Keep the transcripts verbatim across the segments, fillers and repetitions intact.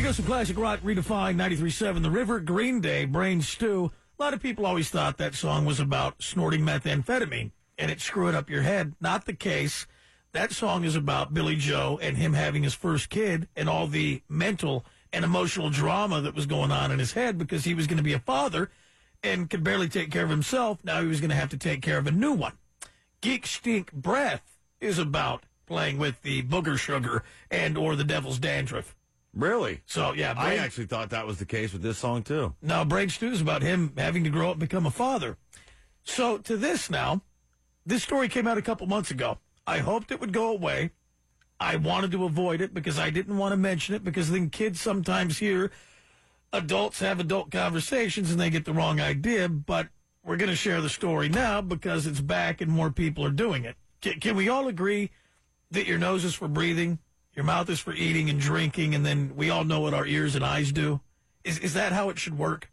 goes some classic rock, Redefined, ninety-three point seven The River, Green Day, Brain Stew. A lot of people always thought that song was about snorting methamphetamine, and it screwed up your head. Not the case. That song is about Billy Joe and him having his first kid and all the mental and emotional drama that was going on in his head because he was going to be a father and could barely take care of himself. Now he was going to have to take care of a new one. Geek Stink Breath is about playing with the booger sugar and or the devil's dandruff. Really? So, yeah. Brain, I actually thought that was the case with this song, too. No, Brain Stew is about him having to grow up and become a father. So, to this now, this story came out a couple months ago. I hoped it would go away. I wanted to avoid it because I didn't want to mention it because then kids sometimes hear adults have adult conversations and they get the wrong idea, but we're going to share the story now because it's back and more people are doing it. Can, can we all agree that your nose is for breathing, your mouth is for eating and drinking, and then we all know what our ears and eyes do? Is is that how it should work?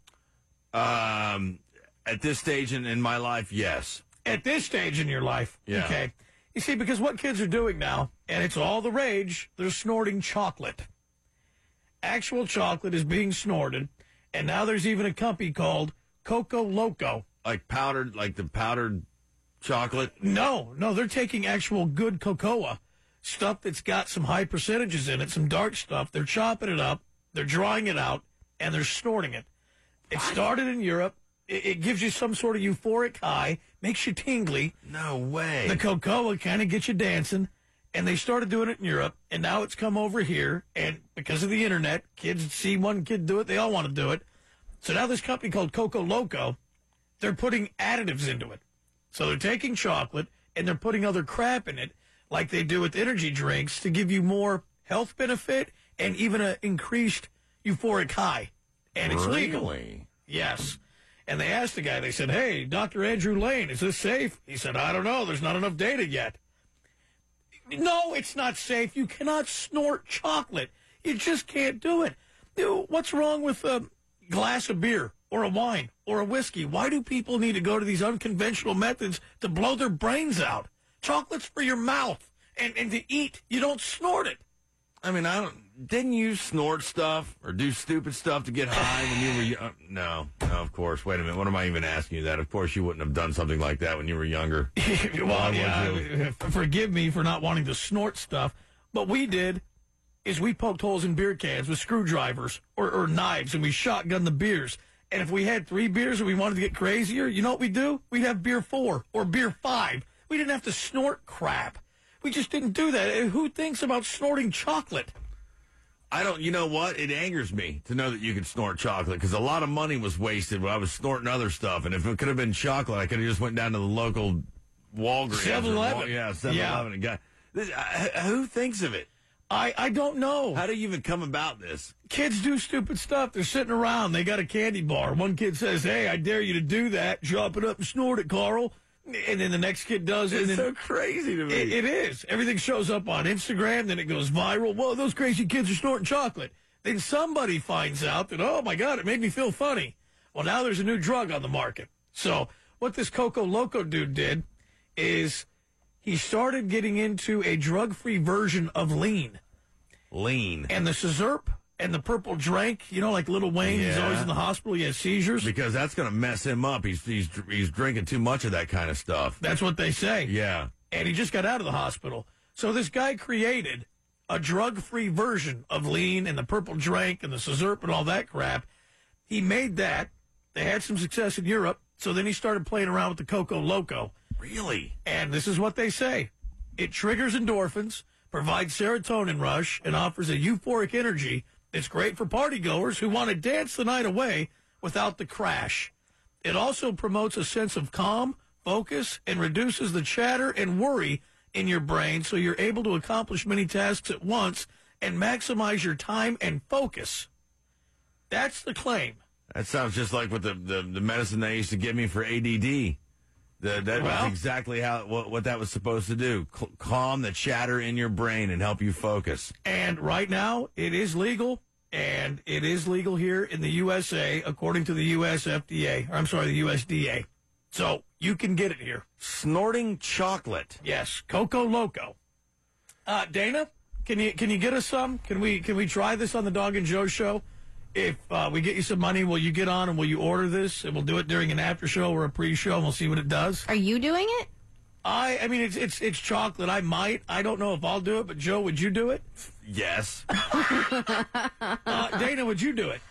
Um, at this stage in, in my life, yes. At this stage in your life? Yeah. Okay. You see, because what kids are doing now, and it's all the rage, they're snorting chocolate. Actual chocolate is being snorted, and now there's even a company called Coco Loco. Like powdered, like the powdered chocolate? No, no, they're taking actual good cocoa, stuff that's got some high percentages in it, some dark stuff. They're chopping it up, they're drawing it out, and they're snorting it. It started in Europe. It, it gives you some sort of euphoric high, makes you tingly. No way. The cocoa kind of gets you dancing, and they started doing it in Europe, and now it's come over here, and because of the internet, kids see one kid do it, they all want to do it. So now this company called Coco Loco, they're putting additives into it. So they're taking chocolate, and they're putting other crap in it, like they do with energy drinks, to give you more health benefit and even an increased euphoric high. And it's legal. Really? Yes. And they asked the guy, they said, hey, Doctor Andrew Lane, is this safe? He said, I don't know. There's not enough data yet. No, it's not safe. You cannot snort chocolate. You just can't do it. You know, what's wrong with a glass of beer or a wine or a whiskey? Why do people need to go to these unconventional methods to blow their brains out? Chocolate's for your mouth and, and to eat. You don't snort it. I mean, I don't. Didn't you snort stuff or do stupid stuff to get high when you were young? No, no, of course. Wait a minute. What am I even asking you that? Of course, you wouldn't have done something like that when you were younger. Well, yeah, forgive me for not wanting to snort stuff. What we did is we poked holes in beer cans with screwdrivers or, or knives, and we shotgunned the beers. And if we had three beers and we wanted to get crazier, you know what we'd do? We'd have beer four or beer five. We didn't have to snort crap. We just didn't do that. Who thinks about snorting chocolate? I don't, you know what? It angers me to know that you could snort chocolate because a lot of money was wasted when I was snorting other stuff. And if it could have been chocolate, I could have just went down to the local Walgreens. seven eleven. Yeah, seven eleven. And got, this, uh, who thinks of it? I, I don't know. How do you even come about this? Kids do stupid stuff. They're sitting around. They got a candy bar. One kid says, hey, I dare you to do that. Chop it up and snort it, Carl. And then the next kid does it. It's and then, so crazy to me. It, it is. Everything shows up on Instagram, then it goes viral. Whoa, those crazy kids are snorting chocolate. Then somebody finds out that, oh, my God, it made me feel funny. Well, now there's a new drug on the market. So what this Coco Loco dude did is he started getting into a drug-free version of lean. Lean. And the Scissorp and the purple drink, you know, like Lil Wayne, Yeah. he's always in the hospital, he has seizures. Because that's going to mess him up. He's, he's he's drinking too much of that kind of stuff. That's what they say. Yeah. And he just got out of the hospital. So this guy created a drug-free version of lean and the purple drink and the Scissorp and all that crap. He made that. They had some success in Europe. So then he started playing around with the Coco Loco. Really? And this is what they say. It triggers endorphins, provides serotonin rush, and offers a euphoric energy. It's great for partygoers who want to dance the night away without the crash. It also promotes a sense of calm, focus, and reduces the chatter and worry in your brain so you're able to accomplish many tasks at once and maximize your time and focus. That's the claim. That sounds just like what the, the, the medicine they used to give me for A D D. The, that Well, was exactly how what, what that was supposed to do. C- calm the chatter in your brain and help you focus. And right now, it is legal, and it is legal here in the U S A, according to the U S F D A, or I'm sorry, the U S D A. So you can get it here. Snorting chocolate. Yes, Coco Loco. Uh, Dana, can you can you get us some? Can we can we try this on the Dog and Joe show? If uh, we get you some money, will you get on and will you order this? And we'll do it during an after show or a pre-show, and we'll see what it does. Are you doing it? I I mean, it's it's it's chocolate. I might. I don't know if I'll do it, but Joe, would you do it? Yes. uh, Dana, would you do it?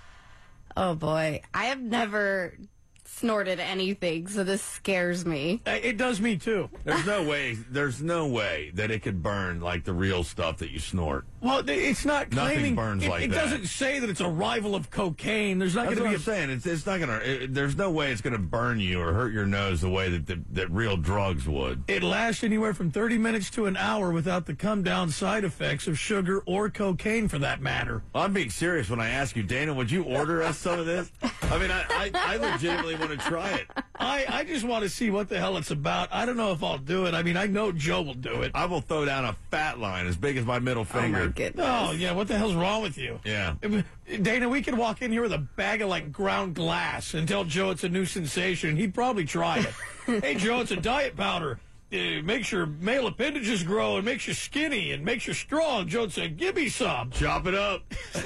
Oh, boy. I have never snorted anything, so this scares me. Uh, It does me, too. There's no way. There's no way that it could burn like the real stuff that you snort. Well, th- it's not Nothing claiming. burns it, like it that. doesn't say that it's a rival of cocaine. There's not That's going what to I'm be. A, saying. It's it's not gonna. It, there's no way it's gonna burn you or hurt your nose the way that the, that real drugs would. it lasts anywhere from thirty minutes to an hour without the come down side effects of sugar or cocaine, for that matter. I'm being serious when I ask you, Dana. Would you order us some of this? I mean, I I, I legitimately want to try it. I, I just want to see what the hell it's about. I don't know if I'll do it. I mean, I know Joe will do it. I will throw down a fat line as big as my middle Oh, finger. my goodness. Oh, yeah, what the hell's wrong with you? Yeah. Dana, we could walk in here with a bag of, like, ground glass and tell Joe it's a new sensation. He'd probably try it. Hey, Joe, it's a diet powder. It makes your male appendages grow and makes you skinny and makes you strong. Joe said, give me some. Chop it up.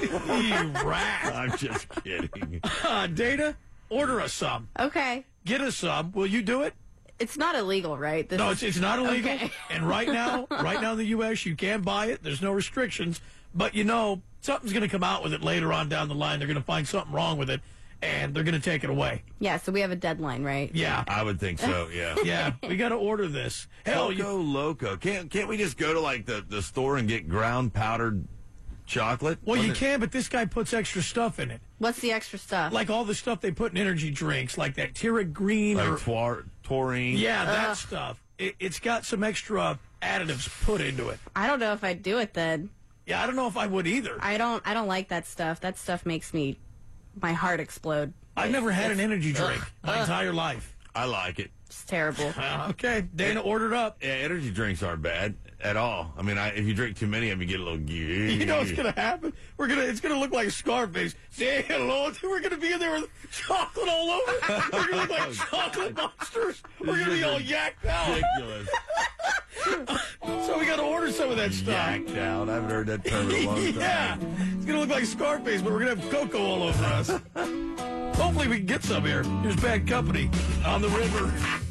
You rat. I'm just kidding. Uh, Dana, order us some. Okay. Get us some. Will you do it? It's not illegal, right? This No, is- it's, it's not illegal. Okay. And right now, right now in the U S, you can buy it. There's no restrictions. But, you know, something's going to come out with it later on down the line. They're going to find something wrong with it, and they're going to take it away. Yeah, so we have a deadline, right? Yeah. I would think so. Yeah. Yeah. We got to order this. Hell, you, Coco Loco. Can't can't we just go to like the, the store and get ground powdered chocolate? well, you Wasn't- can, but this guy puts extra stuff in it. What's the extra stuff? Like all the stuff they put in energy drinks, like that Tira Green like or... twar, taurine. Yeah, that Ugh. stuff. It, it's got some extra additives put into it. I don't know if I'd do it then. Yeah, I don't know if I would either. I don't I don't like that stuff. That stuff makes me my heart explode. I've never had an It's- energy drink ugh, my ugh. entire life. I like it. It's terrible. Uh, okay, Dana ordered up. Yeah, energy drinks aren't bad at all. I mean, I, if you drink too many of them, you get a little. You know what's gonna happen? We're gonna it's gonna look like Scarface. Say hello. We're gonna be in there with chocolate all over. We're gonna look like chocolate monsters. We're gonna be all yacked out. ridiculous. So we gotta order some of that stuff. Yacked out. I haven't heard that term in a long time. Yeah, it's gonna look like Scarface, but we're gonna have cocoa all over us. Hopefully we can get some here. Here's Bad Company on the river.